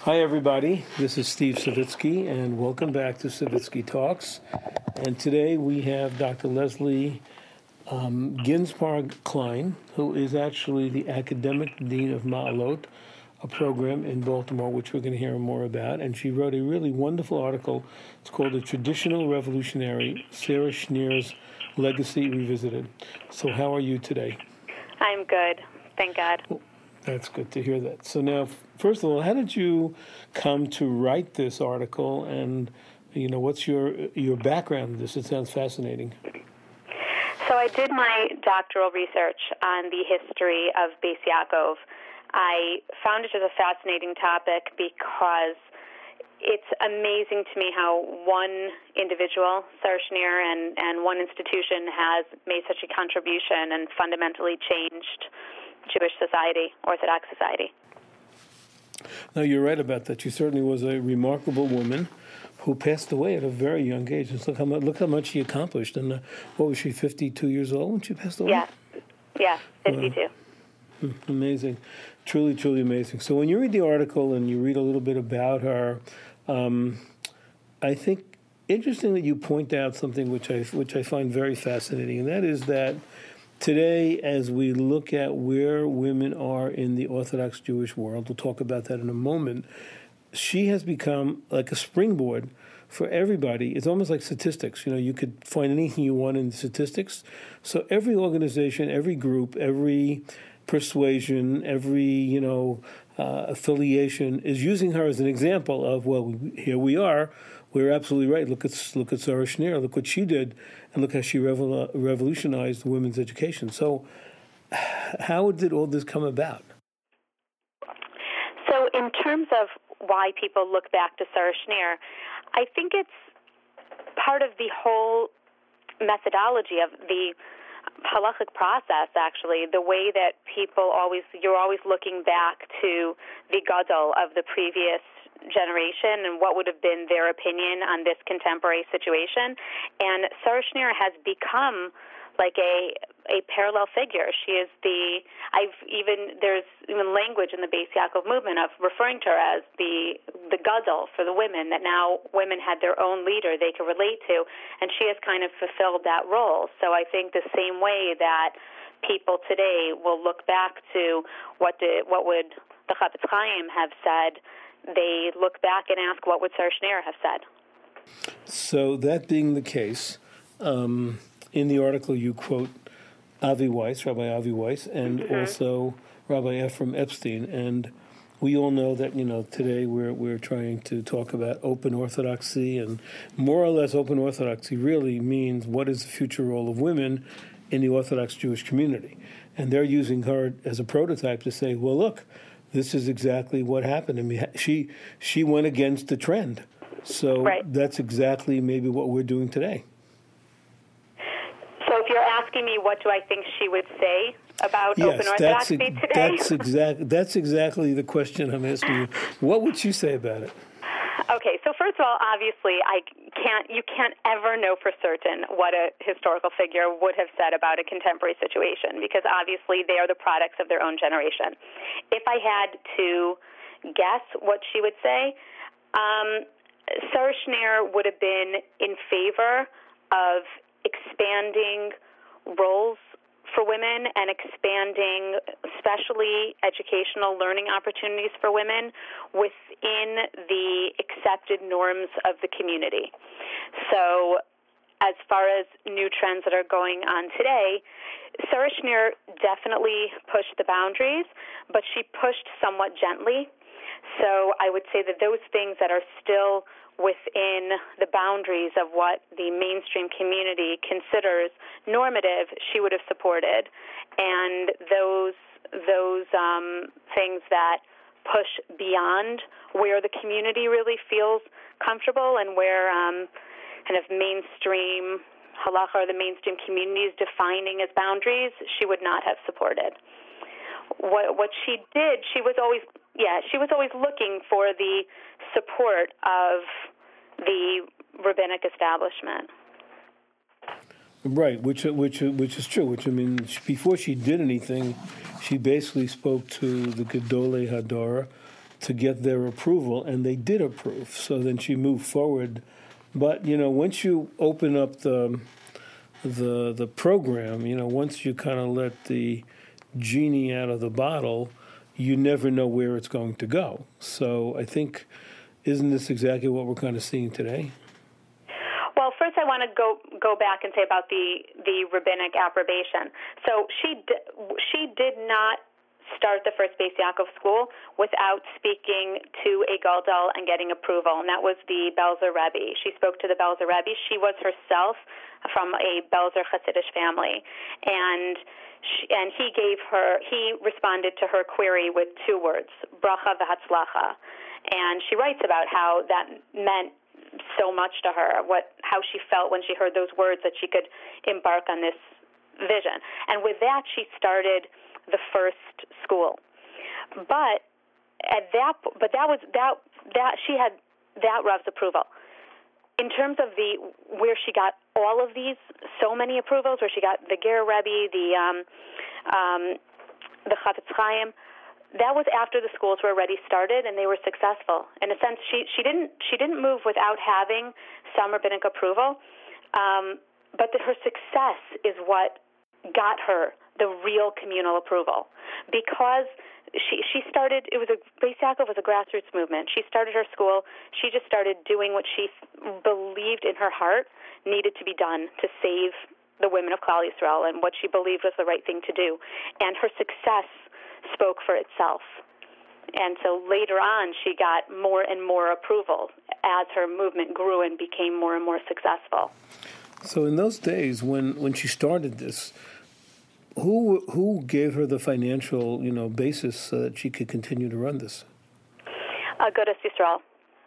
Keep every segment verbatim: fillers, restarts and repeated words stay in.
Hi, everybody. This is Steve Savitsky, and welcome back to Savitsky Talks. And today we have Doctor Leslie um, Ginsparg-Klein, who is actually the academic dean of Ma'alot, a program in Baltimore, which we're going to hear more about. And she wrote a really wonderful article. It's called "The Traditional Revolutionary, Sarah Schneer's Legacy Revisited." So how are you today? I'm good. Thank God. Well, that's good to hear that. So now, first of all, how did you come to write this article, and you know, what's your your background in this? It sounds fascinating. So I did my doctoral research on the history of Beis Yaakov. I found it as a fascinating topic because it's amazing to me how one individual, Sarah Schneer, and, and one institution has made such a contribution and fundamentally changed Jewish society, Orthodox society. No, you're right about that. She certainly was a remarkable woman who passed away at a very young age. Just look how much, look how much she accomplished. And uh, what was she, fifty-two years old when she passed away? Yeah, yeah, fifty-two. Uh, amazing. Truly, truly amazing. So when you read the article and you read a little bit about her, um, I think interesting that you point out something which I which I find very fascinating, and that is that today, as we look at where women are in the Orthodox Jewish world, we'll talk about that in a moment, she has become like a springboard for everybody. It's almost like statistics. You know, you could find anything you want in statistics. So every organization, every group, every persuasion, every, you know, uh, affiliation is using her as an example of, well, here we are. We're absolutely right. Look at look at Sarah Schneer. Look what she did, and look how she revol- revolutionized women's education. So, how did all this come about? So, in terms of why people look back to Sarah Schneer, I think it's part of the whole methodology of the halachic process, actually, the way that people always, you're always looking back to the gadol of the previous generation and what would have been their opinion on this contemporary situation. And Sarah Schneer has become like a a parallel figure. She is the, I've even, there's even language in the Beis Yaakov movement of referring to her as the the gadol for the women, that now women had their own leader they could relate to, and she has kind of fulfilled that role. So I think the same way that people today will look back to what did, what would the Chafetz Chaim have said, they look back and ask, what would Sarah Schneer have said? So that being the case, um, in the article you quote Avi Weiss, Rabbi Avi Weiss, and mm-hmm. also Rabbi Ephraim Epstein. And we all know that, you know, today we're we're trying to talk about open orthodoxy, and more or less open orthodoxy really means what is the future role of women in the Orthodox Jewish community. And they're using her as a prototype to say, well, look, this is exactly what happened. I mean, she she went against the trend. So right. That's exactly maybe what we're doing today. So if you're asking me what do I think she would say about yes, open orthodoxy that's, today? That's, exact, that's exactly the question I'm asking you. What would she say about it? Okay, so first of all, obviously, I can't. You can't ever know for certain what a historical figure would have said about a contemporary situation, because obviously they are the products of their own generation. If I had to guess what she would say, um, Sarah Schneer would have been in favor of expanding roles for women and expanding especially educational learning opportunities for women within the accepted norms of the community. So as far as new trends that are going on today, Sarah Schneer definitely pushed the boundaries, but she pushed somewhat gently. So I would say that those things that are still within the boundaries of what the mainstream community considers normative, she would have supported. And those those um, things that push beyond where the community really feels comfortable and where um, kind of mainstream halacha or the mainstream community is defining as boundaries, she would not have supported. What what she did, she was always yeah, she was always looking for the support of the rabbinic establishment. Right, which which which is true. Which I mean, before she did anything, she basically spoke to the Gedolei Hador, to get their approval, and they did approve. So then she moved forward. But you know, once you open up the the the program, you know, once you kind of let the genie out of the bottle, you never know where it's going to go. So I think, isn't this exactly what we're kind of seeing today? Well, first I want to go go back and say about the, the rabbinic approbation. So she d- she did not start the first Beis Yaakov school without speaking to a Gadol and getting approval, and that was the Belzer Rebbe. She spoke to the Belzer Rebbe. She was herself from a Belzer Hasidic family, and she, and he gave her he responded to her query with two words: bracha v'hatzlacha. And she writes about how that meant so much to her, what how she felt when she heard those words, that she could embark on this vision. And with that, she started the first school. But at that, but that was that that she had that Rav's approval. In terms of the where she got all of these, so many approvals, where she got the Ger Rebbe, the um, um, the Chavetz Chaim. That was after the schools were already started and they were successful. In a sense, she, she didn't she didn't move without having some rabbinic approval, um, but the, her success is what got her the real communal approval, because she she started. It was a Beis Yaakov was a grassroots movement. She started her school. She just started doing what she believed in her heart needed to be done to save the women of Klal Yisrael, and what she believed was the right thing to do. And her success spoke for itself. And so later on, she got more and more approval as her movement grew and became more and more successful. So in those days, when, when she started this, who who gave her the financial, you know, basis so that she could continue to run this? Agudas Yisrael.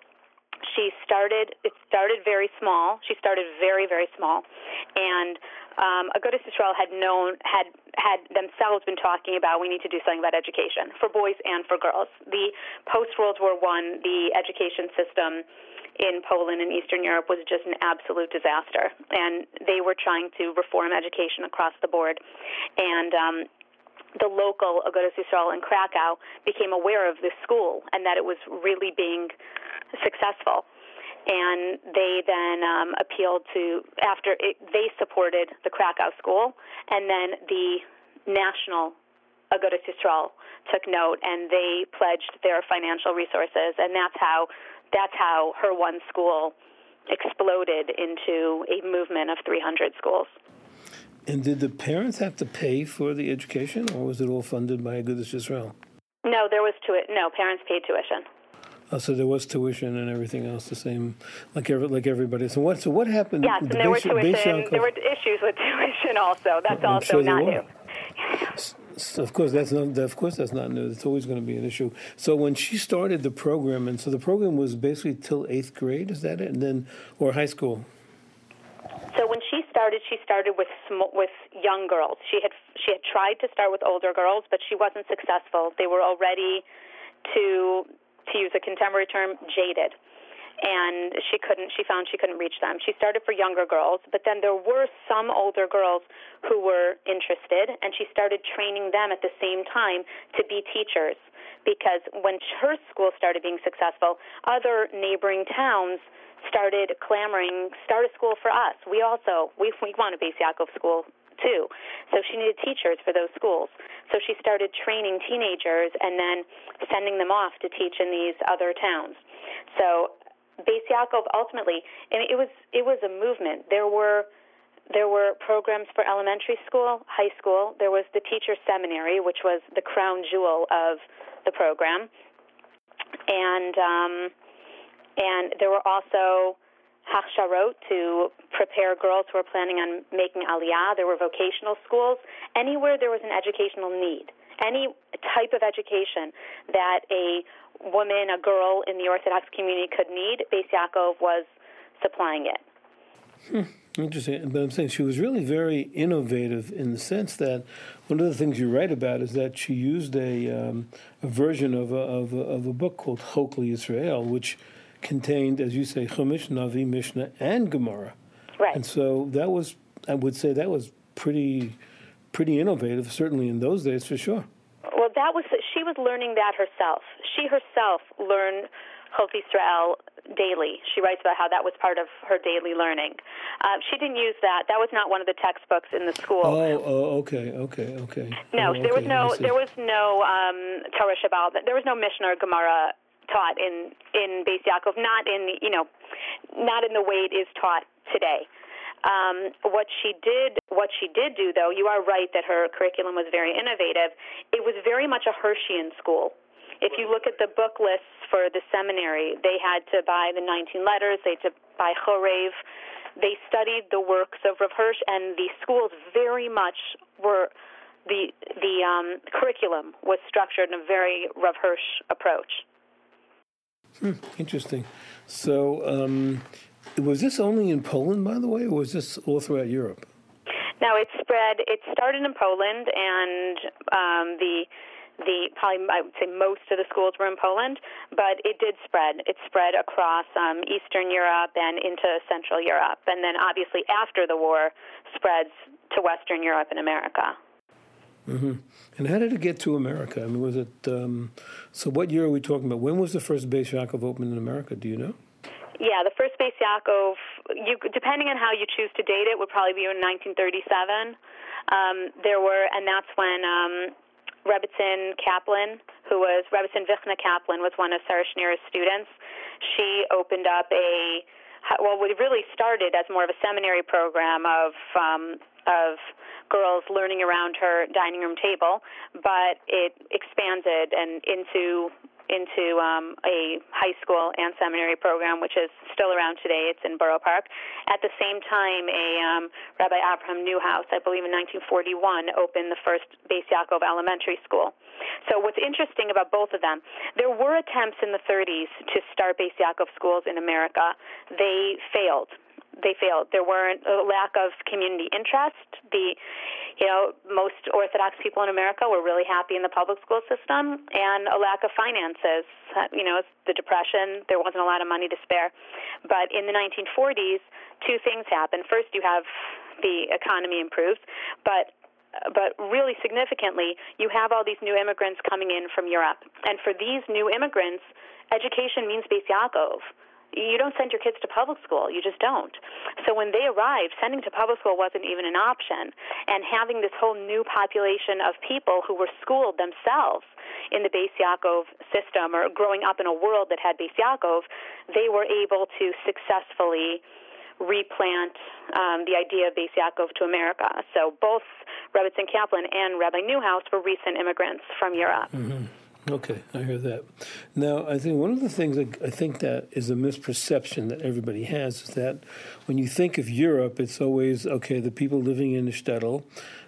She started. It started very small. She started very, very small, and um, Agudas Yisrael had known had had themselves been talking about, we need to do something about education for boys and for girls. The post World War One, the education system in Poland and Eastern Europe was just an absolute disaster, and they were trying to reform education across the board. And um, the local Agudas Yisrael in Krakow became aware of this school and that it was really being successful. And they then um, appealed to, after it, they supported the Krakow school, and then the national Agudas Yisrael took note, and they pledged their financial resources, and that's how that's how her one school exploded into a movement of three hundred schools. And did the parents have to pay for the education, or was it all funded by Agudas Yisrael? No, there was tu- no parents paid tuition. Oh, so there was tuition and everything else the same, like every, like everybody. So what? So what happened? Yes, and the there were basic, tuition. basic There were issues with tuition also. That's I'm also sure there not were. new. So of course, that's not. Of course, that's not new. It's always going to be an issue. So when she started the program, and so the program was basically till eighth grade, is that it? And then, or high school. So when she started, she started with sm- with young girls. She had she had tried to start with older girls, but she wasn't successful. They were already, to to use a contemporary term, jaded, and she couldn't. She found she couldn't reach them. She started for younger girls, but then there were some older girls who were interested, and she started training them at the same time to be teachers. Because when her school started being successful, other neighboring towns started clamoring, start a school for us. We also, we, we want a Beis Yaakov school too. So she needed teachers for those schools. So she started training teenagers and then sending them off to teach in these other towns. So Beis Yaakov ultimately, I mean, it was it was a movement. There were there were programs for elementary school, high school. There was the teacher seminary, which was the crown jewel of the program, and um, and there were also hachsharot to prepare girls who were planning on making aliyah. There were vocational schools. Anywhere there was an educational need, any type of education that a woman, a girl in the Orthodox community could need, Beis Yaakov was supplying it. Hmm. Interesting. But I'm saying she was really very innovative in the sense that one of the things you write about is that she used a, um, a version of a, of, a, of a book called Chok Yisrael, which contained, as you say, Chumash, Navi, Mishnah, and Gemara. Right. And so that was, I would say, that was pretty, pretty innovative, certainly in those days, for sure. Well, that was she was learning that herself. she herself learned Chok Israel daily. She writes about how that was part of her daily learning. Uh, she didn't use that. That was not one of the textbooks in the school. Oh, oh okay, okay, okay. No, oh, there was okay, no there was no um, Torah Shabbat. There was no Mishnah or Gemara taught in in Beis Yaakov. Not in you know, not in the way it is taught today. Um, what she did, what she did do, though, you are right that her curriculum was very innovative. It was very much a Hirschian school. If you look at the book lists for the seminary, they had to buy the nineteen letters, they had to buy Chorev. They studied the works of Rav Hirsch, and the schools very much were, the the um, curriculum was structured in a very Rav Hirsch approach. Hmm, interesting. So, um, was this only in Poland, by the way, or was this all throughout Europe? No, it spread. It started in Poland, and um, the the probably I would say most of the schools were in Poland, but it did spread. It spread across um, Eastern Europe and into Central Europe, and then obviously after the war, spreads to Western Europe and America. Mm-hmm. And how did it get to America? I mean, was it um, so? What year are we talking about? When was the first Beis Yaakov opened in America? Do you know? Yeah, the first Beis Yaakov, you, depending on how you choose to date it, would probably be in nineteen thirty-seven. Um, there were, and that's when um, Rebbetzin Kaplan, who was, Rebbetzin Vichna Kaplan, was one of Sarah Schneer's students. She opened up a, well, it really started as more of a seminary program of um, of girls learning around her dining room table, but it expanded and into into um, a high school and seminary program, which is still around today. It's in Borough Park. At the same time, a um, Rabbi Abraham Newhouse, I believe in nineteen forty-one, opened the first Beis Yaakov Elementary School. So what's interesting about both of them, there were attempts in the thirties to start Beis Yaakov schools in America. They failed. They failed. There weren't a lack of community interest. The, you know, most Orthodox people in America were really happy in the public school system, and a lack of finances. You know, the Depression, there wasn't a lot of money to spare. But in the nineteen forties, two things happened. First, you have the economy improves, but but really significantly, you have all these new immigrants coming in from Europe. And for these new immigrants, education means Beis Yaakov. You don't send your kids to public school. You just don't. So when they arrived, sending to public school wasn't even an option. And having this whole new population of people who were schooled themselves in the Beis Yaakov system, or growing up in a world that had Beis Yaakov, they were able to successfully replant um, the idea of Beis Yaakov to America. So both Rebbetzin Kaplan and Rabbi Newhouse were recent immigrants from Europe. Mm-hmm. Okay, I hear that. Now, I think one of the things that I think that is a misperception that everybody has is that when you think of Europe, it's always, okay, the people living in the shtetl,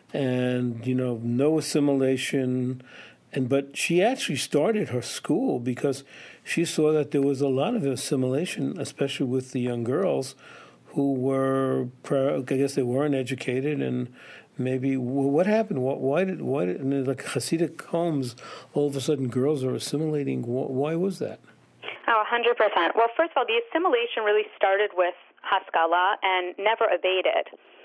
and, you know, no assimilation. And but she actually started her school because she saw that there was a lot of assimilation, especially with the young girls who were, I guess they weren't educated, and maybe what happened? Why did why did in like Hasidic homes all of a sudden girls are assimilating? Why was that? Oh, one hundred percent. Well, first of all, the assimilation really started with Haskalah and never abated.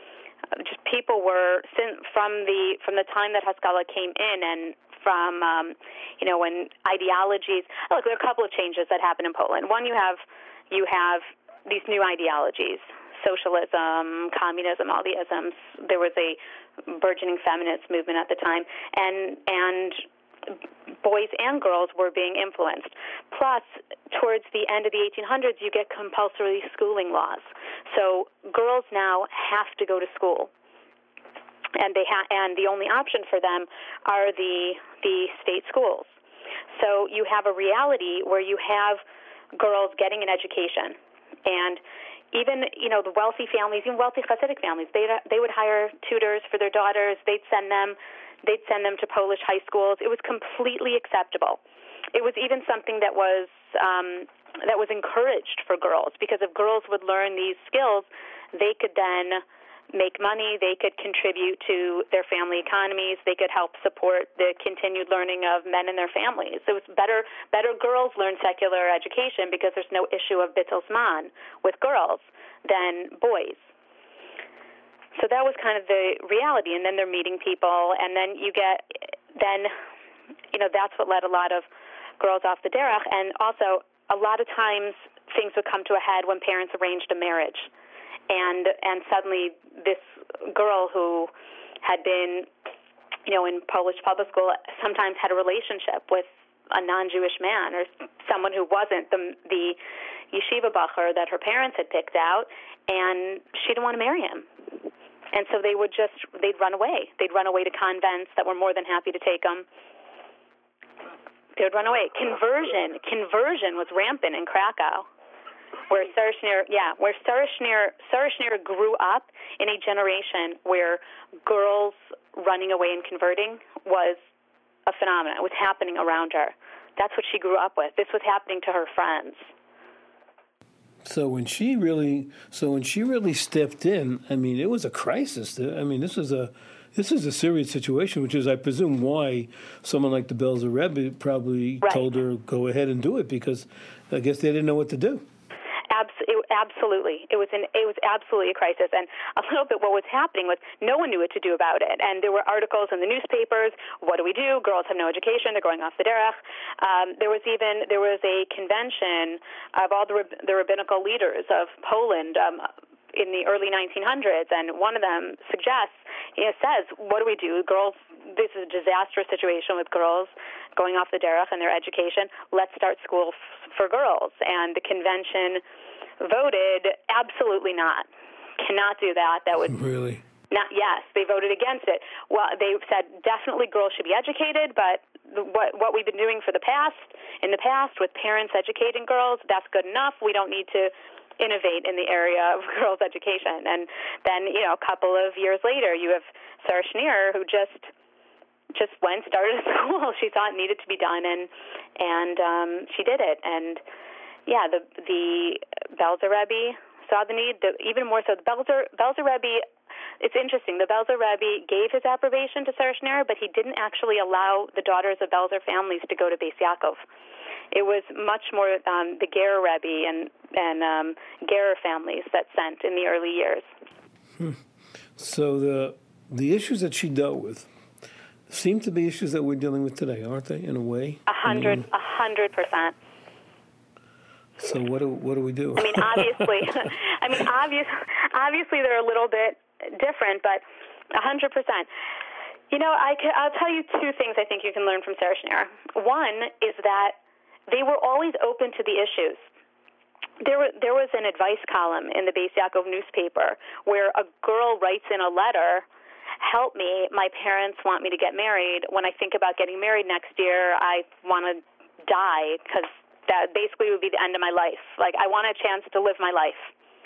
Just people were from the from the time that Haskalah came in, and from um, you know when ideologies. Look, there are a couple of changes that happened in Poland. One, you have you have these new ideologies. Socialism, communism, all the isms. There was a burgeoning feminist movement at the time, and and boys and girls were being influenced. Plus, towards the end of the eighteen hundreds, you get compulsory schooling laws. So girls now have to go to school, and they ha- and the only option for them are the the state schools. So you have a reality where you have girls getting an education, and even, you know, the wealthy families, even wealthy Hasidic families, they they would hire tutors for their daughters. They'd send them, they'd send them to Polish high schools. It was completely acceptable. It was even something that was um, that was encouraged for girls, because if girls would learn these skills, they could then make money. They could contribute to their family economies. They could help support the continued learning of men and their families. So it's better better girls learn secular education because there's no issue of bittul zman with girls than boys. So that was kind of the reality. And then they're meeting people, and then you get then you know that's what led a lot of girls off the derech. And also, a lot of times things would come to a head when parents arranged a marriage. And and suddenly this girl who had been, you know, in Polish public school sometimes had a relationship with a non-Jewish man or someone who wasn't the the yeshiva bacher that her parents had picked out, and she didn't want to marry him. And so they would just, they'd run away. They'd run away to convents that were more than happy to take them. They would run away. Conversion, conversion was rampant in Krakow, where Sarah Schneer, yeah, where Sarah Schneer, Sarah Schneer grew up in a generation where girls running away and converting was a phenomenon. It was happening around her. That's what she grew up with. This was happening to her friends. So when she really, so when she really stepped in, I mean, it was a crisis. I mean, this is a, this is a serious situation, which is, I presume, why someone like the Belzer Rebbe probably right. told her go ahead and do it, because I guess they didn't know what to do. Abs- it, absolutely, it was an it was absolutely a crisis, and a little bit what was happening was no one knew what to do about it, and there were articles in the newspapers. What do we do? Girls have no education; they're going off the derech. Um, there was even there was a convention of all the the rabbinical leaders of Poland um, in the early nineteen hundreds, and one of them suggests, you know, says, "What do we do? Girls, this is a disastrous situation with girls going off the derech and their education. Let's start school f- for girls." And the convention voted absolutely not. Cannot do that. That would really not. Yes, they voted against it. Well, they said definitely girls should be educated, but what what we've been doing for the past in the past with parents educating girls, that's good enough. We don't need to innovate in the area of girls' education. And then, you know, a couple of years later, you have Sarah Schneer, who just just went, started a school. She thought it needed to be done, and and um, she did it. And yeah, the the Belzer Rebbe saw the need. The, even more so, the Belzer Belzer Rebbe. It's interesting. The Belzer Rebbe gave his approbation to Sarah Schneer, but he didn't actually allow the daughters of Belzer families to go to Beis Yaakov. It was much more um, the Gerer Rebbe and and um, Gerer families that sent in the early years. Hmm. So the the issues that she dealt with seem to be issues that we're dealing with today, aren't they? In a way, a hundred, a hundred percent. So what do what do we do? I mean, obviously, I mean, obvious, obviously they're a little bit different, but a hundred percent. You know, I can, I'll tell you two things I think you can learn from Sarah Schneer. One is that they were always open to the issues. There, were, there was an advice column in the Beis Yaakov newspaper where a girl writes in a letter, "Help me, my parents want me to get married. When I think about getting married next year, I want to die because that basically would be the end of my life. Like, I want a chance to live my life."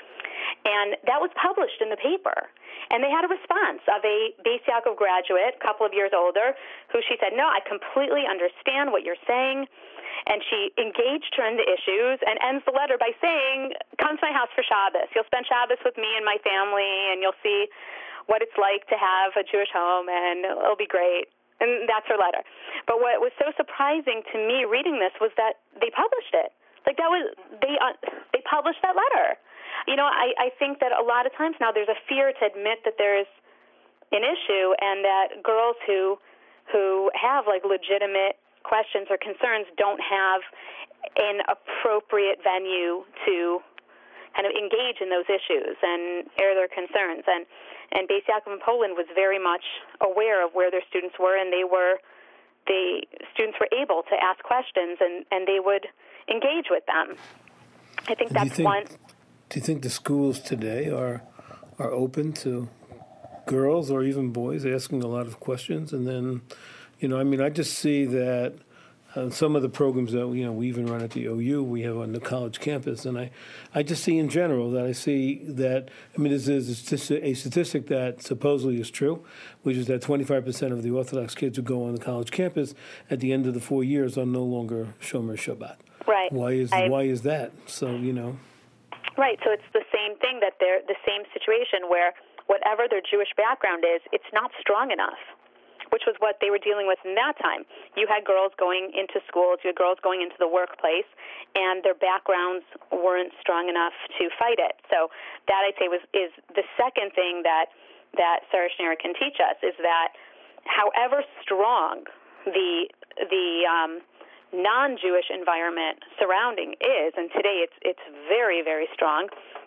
And that was published in the paper. And they had a response of a Beis Yaakov graduate, a couple of years older, who she said, "No, I completely understand what you're saying." And she engaged her in the issues and ends the letter by saying, "Come to my house for Shabbos. You'll spend Shabbos with me and my family, and you'll see what it's like to have a Jewish home, and it'll be great." And that's her letter. But what was so surprising to me reading this was that they published it. Like, that was, they uh, they published that letter. You know, I, I think that a lot of times now there's a fear to admit that there's an issue, and that girls who who have, like, legitimate questions or concerns don't have an appropriate venue to kind of engage in those issues and air their concerns. And and Beis Yaakov in Poland was very much aware of where their students were, and they were the students were able to ask questions, and, and they would engage with them. I think that's think, one. Do you think the schools today are are open to girls or even boys asking a lot of questions? And then, you know, I mean, I just see that uh, some of the programs that, you know, we even run at the O U, we have on the college campus, and I, I just see in general that I see that, I mean, this is a statistic, a statistic that supposedly is true, which is that twenty-five percent of the Orthodox kids who go on the college campus at the end of the four years are no longer Shomer Shabbat. Right. Why is I, why is that? So, you know. Right. So it's the same thing, that they're the same situation where whatever their Jewish background is, it's not strong enough, which was what they were dealing with in that time. You had girls going into schools, you had girls going into the workplace, and their backgrounds weren't strong enough to fight it. So that, I'd say, was is the second thing that, that Sarah Schneer can teach us, is that however strong the the um, non-Jewish environment surrounding is, and today it's it's very, very strong,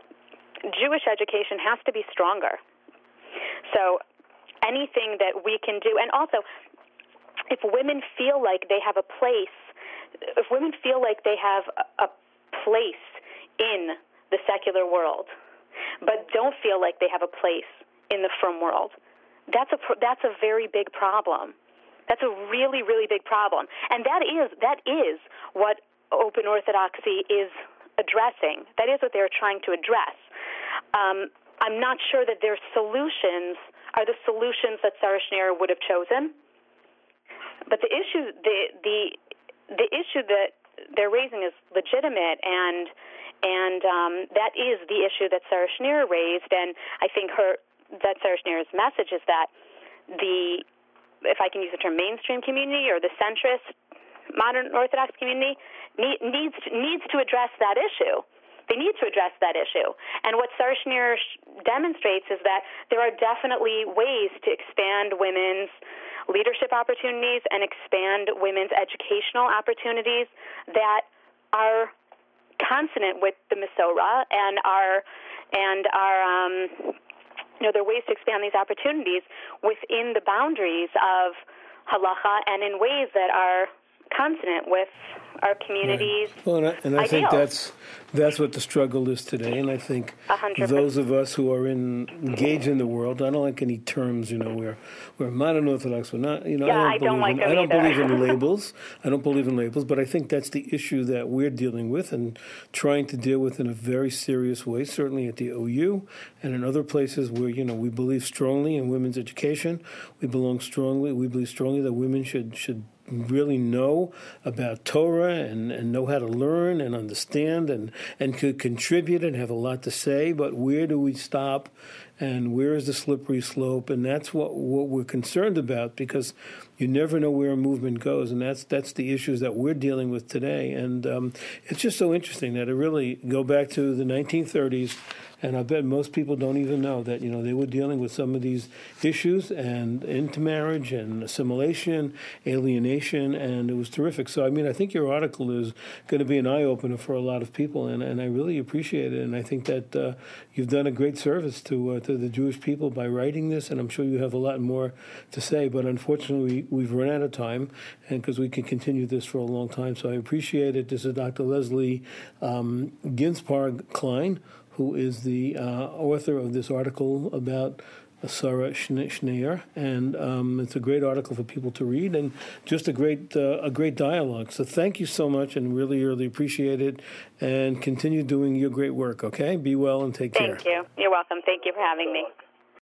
Jewish education has to be stronger. So anything that we can do, and also if women feel like they have a place, if women feel like they have a, a place in the secular world, but don't feel like they have a place in the frum world, that's a that's a very big problem. That's a really, really big problem, and that is that is what Open Orthodoxy is addressing. That is what they're trying to address. Um, I'm not sure that their solutions are the solutions that Sarah Schenirer would have chosen, but the issue the the the issue that they're raising is legitimate, and and um, that is the issue that Sarah Schenirer raised, and I think her that Sarah Schneerer's message is that the, if I can use the term mainstream community or the centrist modern Orthodox community, need, needs needs to address that issue. They need to address that issue. And what Sarah Schenirer demonstrates is that there are definitely ways to expand women's leadership opportunities and expand women's educational opportunities that are consonant with the Masorah and are and are um, you know, there are ways to expand these opportunities within the boundaries of halacha and in ways that are consonant with our communities. Right. Well, and I, and I think that's that's what the struggle is today. And I think one hundred percent those of us who are in, engaged in the world, I don't like any terms, you know, we're, we're modern Orthodox, we're not, you know, yeah, I don't, I believe don't like in, I don't either. believe in labels. I don't believe in labels, but I think that's the issue that we're dealing with and trying to deal with in a very serious way, certainly at the O U and in other places where, you know, we believe strongly in women's education. We belong strongly, we believe strongly that women should should really know about Torah and, and know how to learn and understand and, and could contribute and have a lot to say, but where do we stop and where is the slippery slope? And that's what, what we're concerned about, because you never know where a movement goes, and that's that's the issues that we're dealing with today. And um, it's just so interesting that it really go back to the nineteen thirties, and I bet most people don't even know that, you know, they were dealing with some of these issues and intermarriage and assimilation, alienation, and it was terrific. So, I mean, I think your article is going to be an eye-opener for a lot of people, and, and I really appreciate it. And I think that uh, you've done a great service to uh, to the Jewish people by writing this, and I'm sure you have a lot more to say. But unfortunately, we, we've run out of time, and because we can continue this for a long time. So I appreciate it. This is Doctor Leslie um, Ginsparg-Klein, who is the uh, author of this article about Sarah Schenirer, and um, it's a great article for people to read, and just a great uh, a great dialogue. So thank you so much, and really, really appreciate it, and continue doing your great work, okay? Be well and take care. Thank you. You're welcome. Thank you for having me.